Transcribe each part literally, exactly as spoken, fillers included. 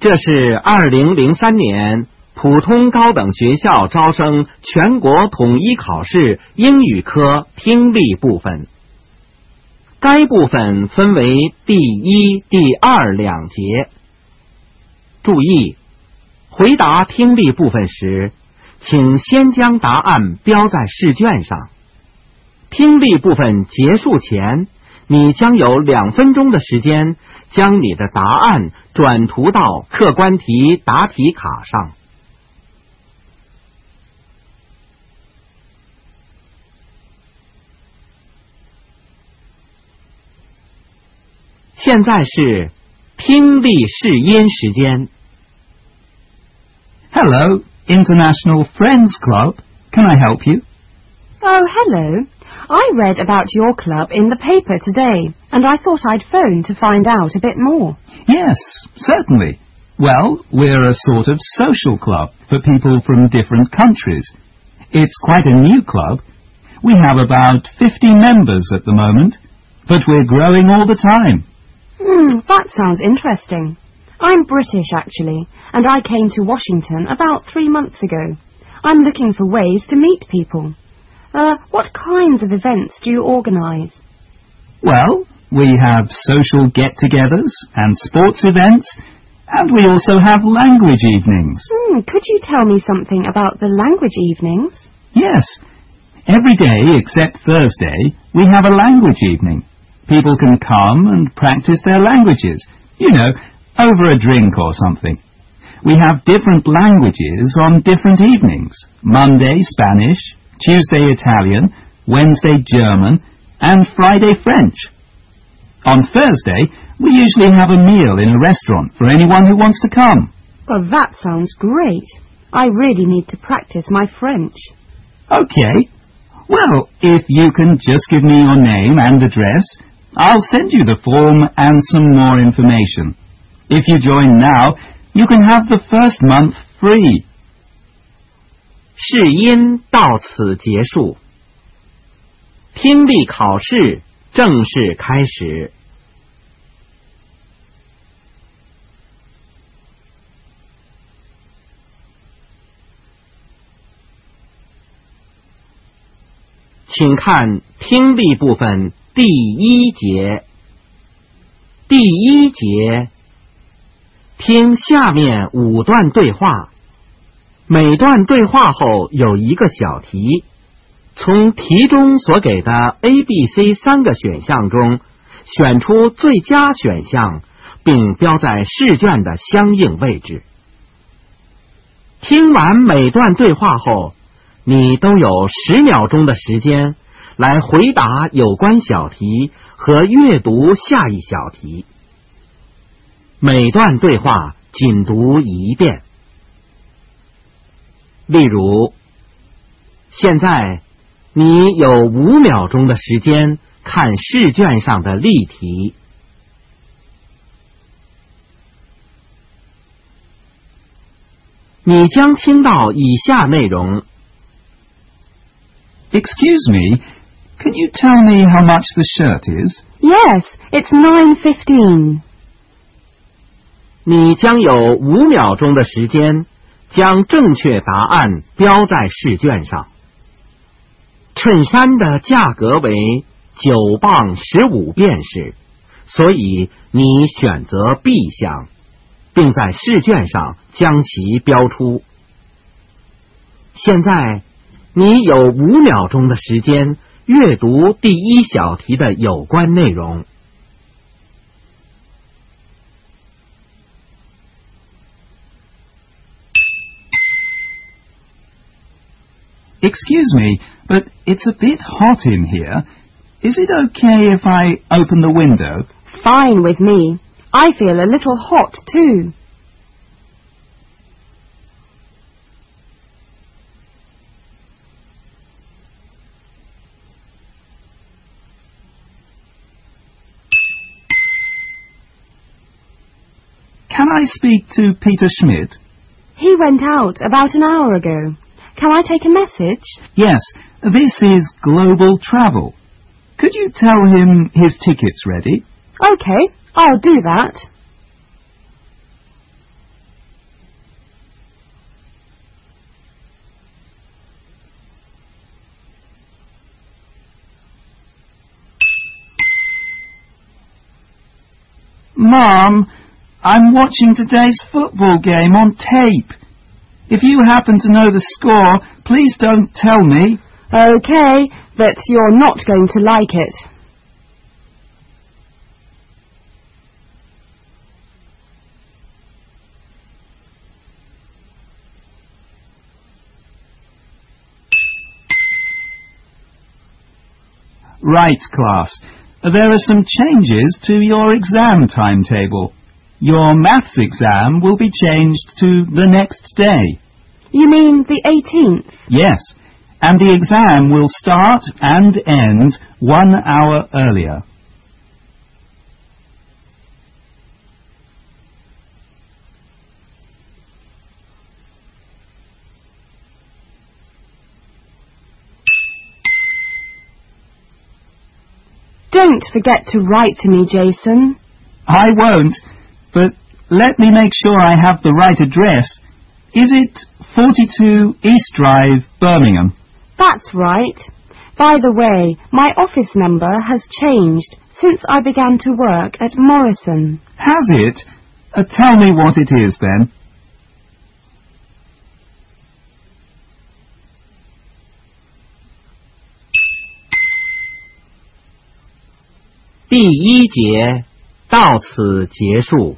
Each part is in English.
这是二零零三年普通高等学校招生全国统一考试英语科听力部分。该部分分为第一、第二两节。注意，回答听力部分时，请先将答案标在试卷上。听力部分结束前，你将有两分钟的时间将你的答案转涂到客观题答题卡上。现在是听力试音时间。 Hello, International Friends Club. Can I help you? Oh, hello. I read about your club in the paper today, and I thought I'd phone to find out a bit more. Yes, certainly. Well, we're a sort of social club for people from different countries. It's quite a new club. We have about fifty members at the moment, but we're growing all the time. Hmm, that sounds interesting. I'm British, actually, and I came to Washington about three months ago. I'm looking for ways to meet people. Uh, what kinds of events do you organise? Well, we have social get-togethers and sports events, and we also have language evenings. Hmm, could you tell me something about the language evenings? Yes. Every day except Thursday, we have a language evening. People can come and practice their languages, you know, over a drink or something. We have different languages on different evenings. Monday, Spanish, Tuesday, Italian, Wednesday, German, and Friday, French. On Thursday, we usually have a meal in a restaurant for anyone who wants to come. Well, that sounds great. I really need to practice my French. Okay. Well, if you can just give me your name and address, I'll send you the form and some more information. If you join now, you can have the first month free. 试音到此结束，听力考试正式开始。请看听力部分第一节。第一节，听下面五段对话，每段对话后有一个小题，从题中所给的 A、B、C 三个选项中选出最佳选项，并标在试卷的相应位置。听完每段对话后，你都有十秒钟的时间来回答有关小题和阅读下一小题。每段对话仅读一遍。例如，现在你有五秒钟的时间看试卷上的例题。你将听到以下内容。 Excuse me, can you tell me how much the shirt is? Yes, it's nine fifteen. 你将有五秒钟的时间将正确答案标在试卷上。衬衫的价格为九磅十五便士，所以你选择 B 项，并在试卷上将其标出。现在你有五秒钟的时间阅读第一小题的有关内容。 Excuse me, but it's a bit hot in here. Is it okay if I open the window? Fine with me. I feel a little hot too. Can I speak to Peter Schmidt? He went out about an hour ago. Can I take a message? Yes, this is Global Travel. Could you tell him his ticket's ready? Okay, I'll do that. Mom, I'm watching today's football game on tape. If you happen to know the score, please don't tell me. OK, but you're not going to like it. Right, class. There are some changes to your exam timetable. Your maths exam will be changed to the next day. You mean the eighteenth? Yes, and the exam will start and end one hour earlier. Don't forget to write to me, Jason. I won't, but let me make sure I have the right address. Is it forty-two East Drive, Birmingham? That's right. By the way, my office number has changed since I began to work at Morrison. Has it? Uh, tell me what it is, then. 第一节到此结束。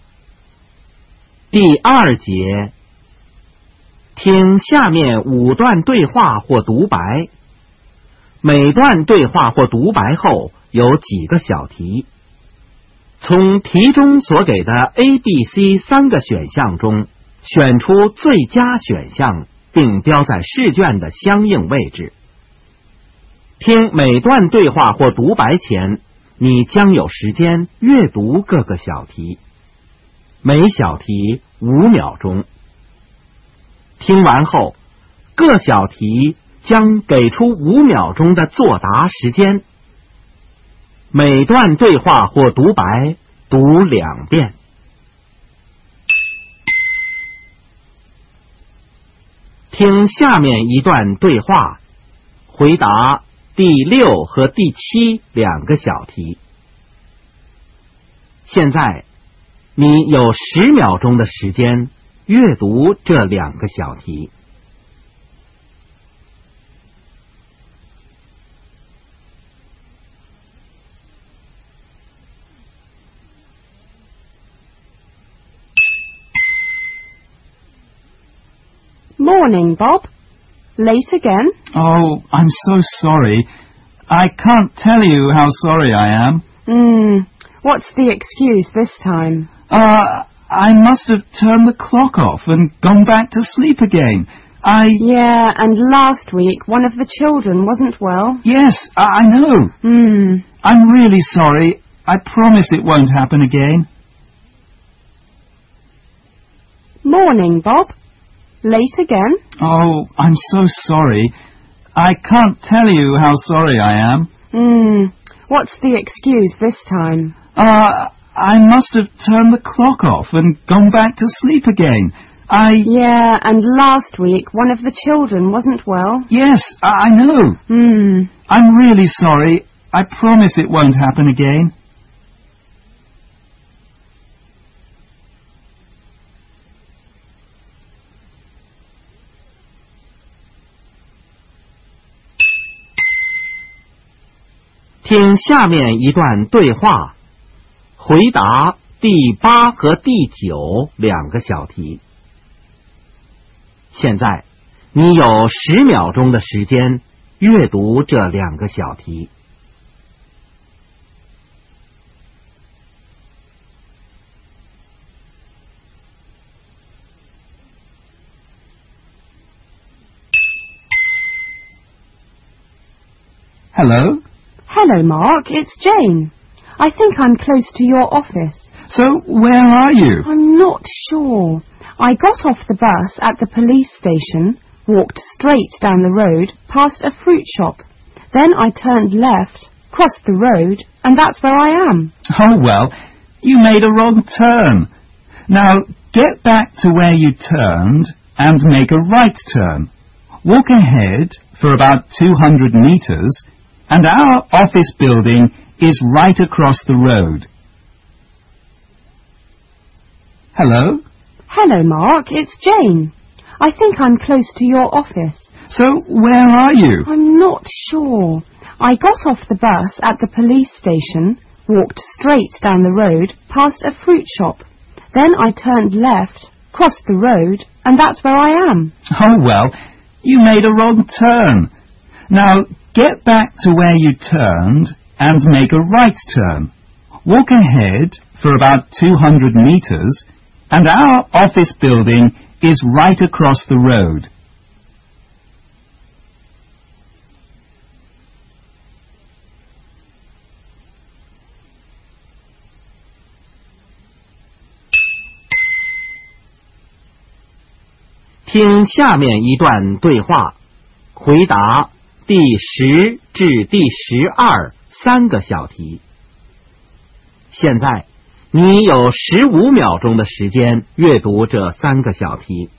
第二节，听下面五段对话或独白。每段对话或独白后有几个小题。从题中所给的 A、B、C 三个选项中选出最佳选项，并标在试卷的相应位置。听每段对话或独白前，你将有时间阅读各个小题，每小题五秒钟。听完后，各小题将给出五秒钟的作答时间。每段对话或独白读两遍。听下面一段对话，回答第六和第七两个小题。现在，你有十秒钟的时间阅读这两个小题。 Morning, Bob. Late again? Oh, I'm so sorry. I can't tell you how sorry I am. Hmm, what's the excuse this time? Uh, I must have turned the clock off and gone back to sleep again. I... Yeah, and last week one of the children wasn't well. Yes, I, I know. Hmm. I'm really sorry. I promise it won't happen again. Morning, Bob. Late again? Oh, I'm so sorry. I can't tell you how sorry I am. Hmm, what's the excuse this time? Uh, I must have turned the clock off and gone back to sleep again. I... Yeah, and last week one of the children wasn't well. Yes, I, I know. Hmm. I'm really sorry. I promise it won't happen again. 听下面一段对话，回答第八和第九两个小题。现在，你有十秒钟的时间阅读这两个小题。 Hello? Hello, Mark. It's Jane. I think I'm close to your office. So, where are you? I'm not sure. I got off the bus at the police station, walked straight down the road, past a fruit shop. Then I turned left, crossed the road, and that's where I am. Oh, well, you made a wrong turn. Now, get back to where you turned and make a right turn. Walk ahead for about two hundred metres, and our office building is right across the road. Hello? Hello, Mark. It's Jane. I think I'm close to your office. So, where are you? I'm not sure. I got off the bus at the police station, walked straight down the road, past a fruit shop. Then I turned left, crossed the road, and that's where I am. Oh, well, you made a wrong turn. Now, get back to where you turned and make a right turn. Walk ahead for about two hundred metres, and our office building is right across the road. 听下面一段对话，回答第十至第十二三个小题。现在你有十五秒钟的时间阅读这三个小题。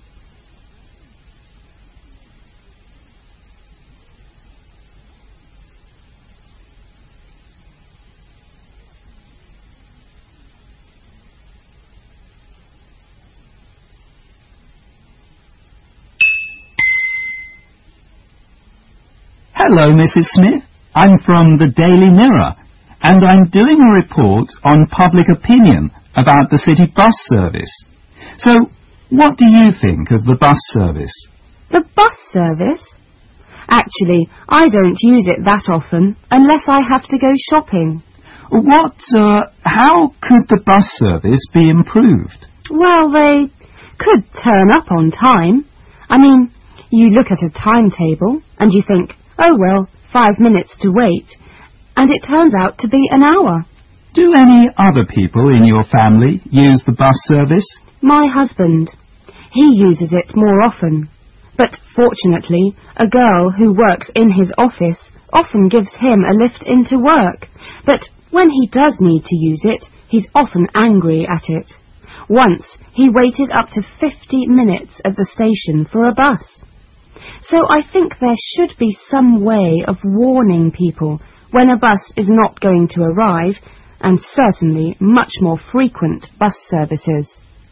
Hello, Missus Smith. I'm from the Daily Mirror, and I'm doing a report on public opinion about the city bus service. So, what do you think of the bus service? The bus service? Actually, I don't use it that often, unless I have to go shopping. What, uh, how could the bus service be improved? Well, they could turn up on time. I mean, you look at a timetable, and you think, oh well, five minutes to wait, and it turns out to be an hour. Do any other people in your family use the bus service? My husband. He uses it more often. But fortunately, a girl who works in his office often gives him a lift into work. But when he does need to use it, he's often angry at it. Once, he waited up to fifty minutes at the station for a bus. So I think there should be some way of warning people when a bus is not going to arrive, and certainly much more frequent bus services.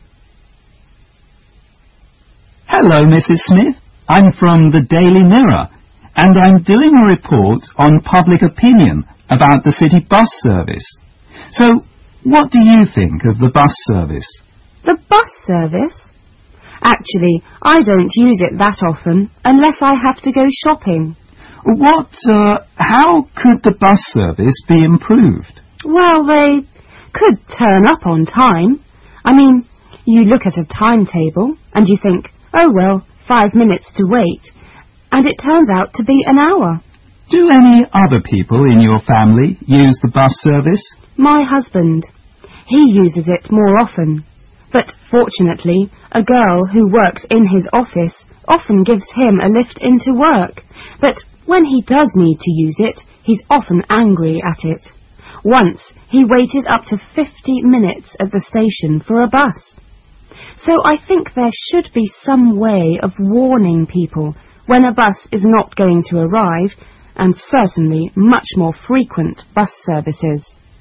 Hello, Missus Smith. I'm from the Daily Mirror, and I'm doing a report on public opinion about the city bus service. So, what do you think of the bus service? The bus service? Actually, I don't use it that often, unless I have to go shopping. What, uh, how could the bus service be improved? Well, they could turn up on time. I mean, you look at a timetable, and you think, oh well, five minutes to wait, and it turns out to be an hour. Do any other people in your family use the bus service? My husband. He uses it more often. But fortunately, a girl who works in his office often gives him a lift into work. But when he does need to use it, he's often angry at it. Once, he waited up to fifty minutes at the station for a bus. So I think there should be some way of warning people when a bus is not going to arrive, and certainly much more frequent bus services.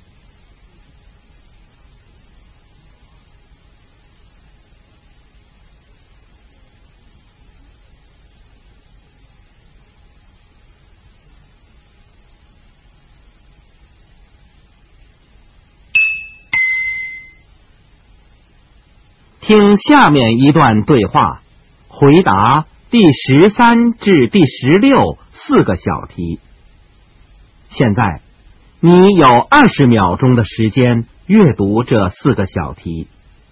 听下面一段对话，回答第十三至第十六四个小题。现在，你有二十秒钟的时间阅读这四个小题。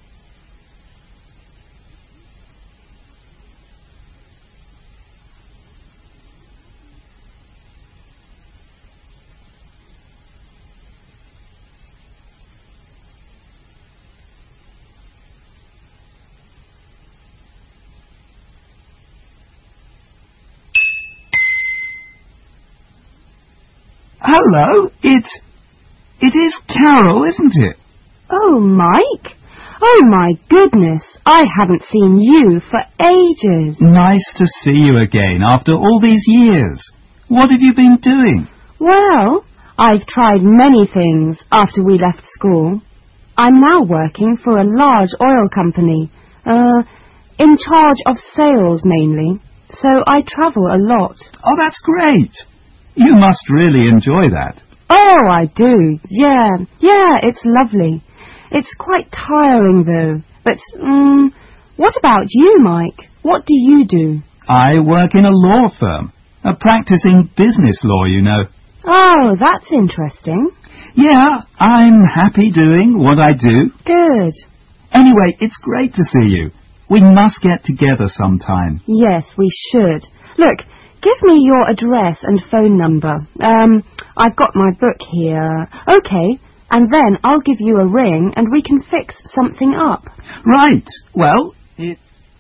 Hello, it... it is Carol, isn't it? Oh, Mike? Oh, my goodness, I haven't seen you for ages. Nice to see you again after all these years. What have you been doing? Well, I've tried many things after we left school. I'm now working for a large oil company, uh, in charge of sales mainly, so I travel a lot. Oh, that's great. You must really enjoy that. Oh, I do. Yeah, yeah, it's lovely. It's quite tiring though. But, um, what about you, Mike? What do you do? I work in a law firm, a practicing business law, you know. Oh, that's interesting. Yeah, I'm happy doing what I do. Good. Anyway, it's great to see you. We must get together sometime. Yes, we should. Look, give me your address and phone number. Um, I've got my book here. Okay, and then I'll give you a ring and we can fix something up. Right. Well, it's...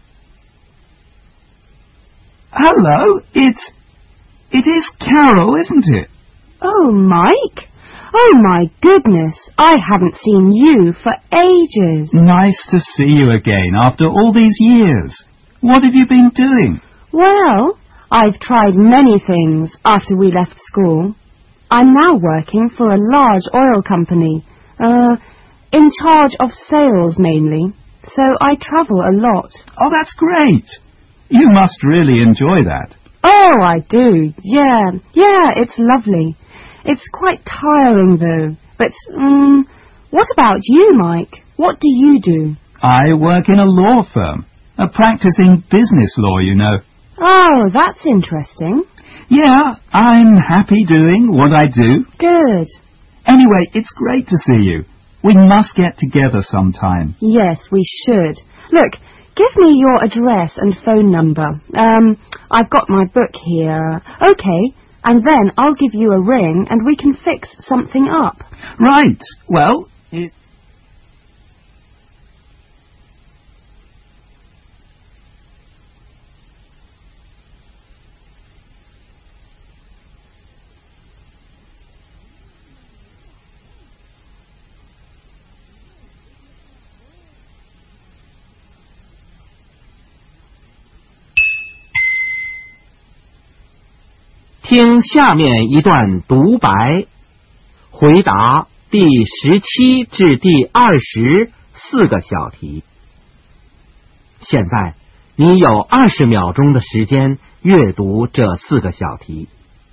Hello, it's... It is Carol, isn't it? Oh, Mike? Oh, my goodness. I haven't seen you for ages. Nice to see you again after all these years. What have you been doing? Well, I've tried many things after we left school. I'm now working for a large oil company, uh, in charge of sales mainly, so I travel a lot. Oh, that's great. You must really enjoy that. Oh, I do. Yeah, yeah, it's lovely. It's quite tiring though. But, um, what about you, Mike? What do you do? I work in a law firm, a practicing business law, you know. Oh, that's interesting. Yeah, I'm happy doing what I do. Good. Anyway, it's great to see you. We must get together sometime. Yes, we should. Look, give me your address and phone number. Um, I've got my book here. Okay, and then I'll give you a ring and we can fix something up. Right. Well, it's... 听下面一段独白，回答第十七至第二十四个小题。现在你有二十秒钟的时间阅读这四个小题。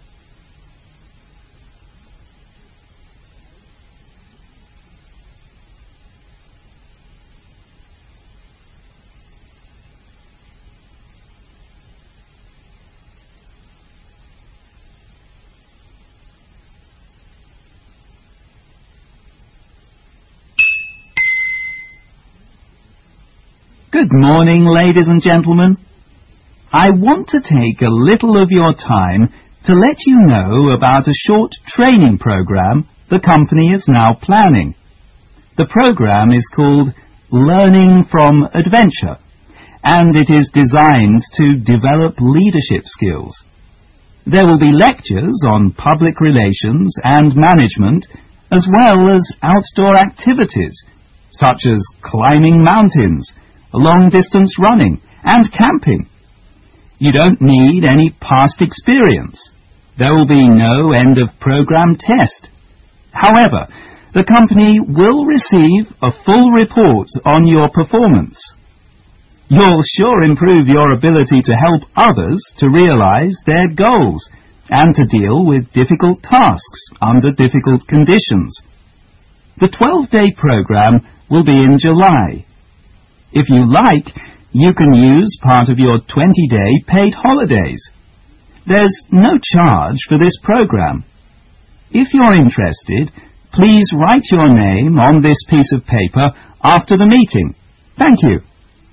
Good morning, ladies and gentlemen. I want to take a little of your time to let you know about a short training program the company is now planning. The program is called Learning from Adventure, and it is designed to develop leadership skills. There will be lectures on public relations and management, as well as outdoor activities, such as climbing mountains, long-distance running, and camping. You don't need any past experience. There will be no end-of-program test. However, the company will receive a full report on your performance. You'll sure improve your ability to help others to realize their goals and to deal with difficult tasks under difficult conditions. The twelve-day program will be in July. If you like, you can use part of your twenty-day paid holidays. There's no charge for this program. If you're interested, please write your name on this piece of paper after the meeting. Thank you.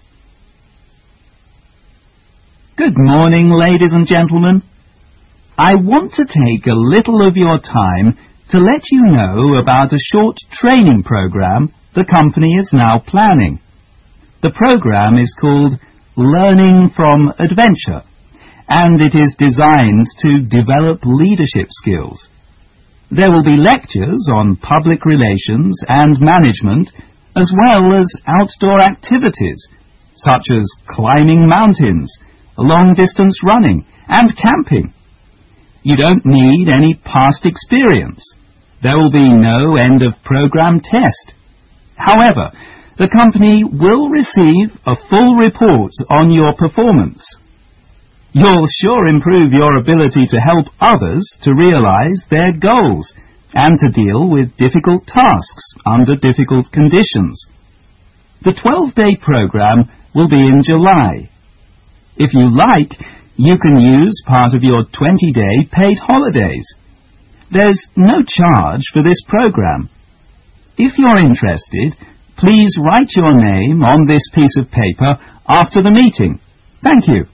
Good morning, ladies and gentlemen. I want to take a little of your time to let you know about a short training program the company is now planning. The program is called Learning from Adventure, and it is designed to develop leadership skills. There will be lectures on public relations and management, as well as outdoor activities, such as climbing mountains, long-distance running, and camping. You don't need any past experience. There will be no end-of-program test. However, the company will receive a full report on your performance. You'll sure improve your ability to help others to realize their goals and to deal with difficult tasks under difficult conditions. The twelve-day program will be in July. If you like, you can use part of your twenty-day paid holidays. There's no charge for this program. If you're interested, please write your name on this piece of paper after the meeting. Thank you.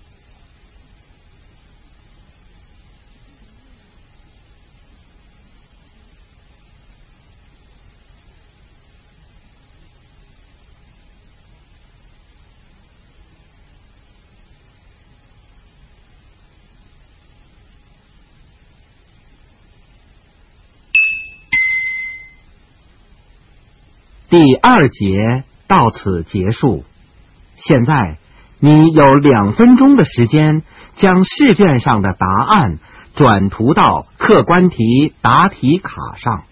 第二节到此结束。现在你有两分钟的时间，将试卷上的答案转涂到客观题答题卡上。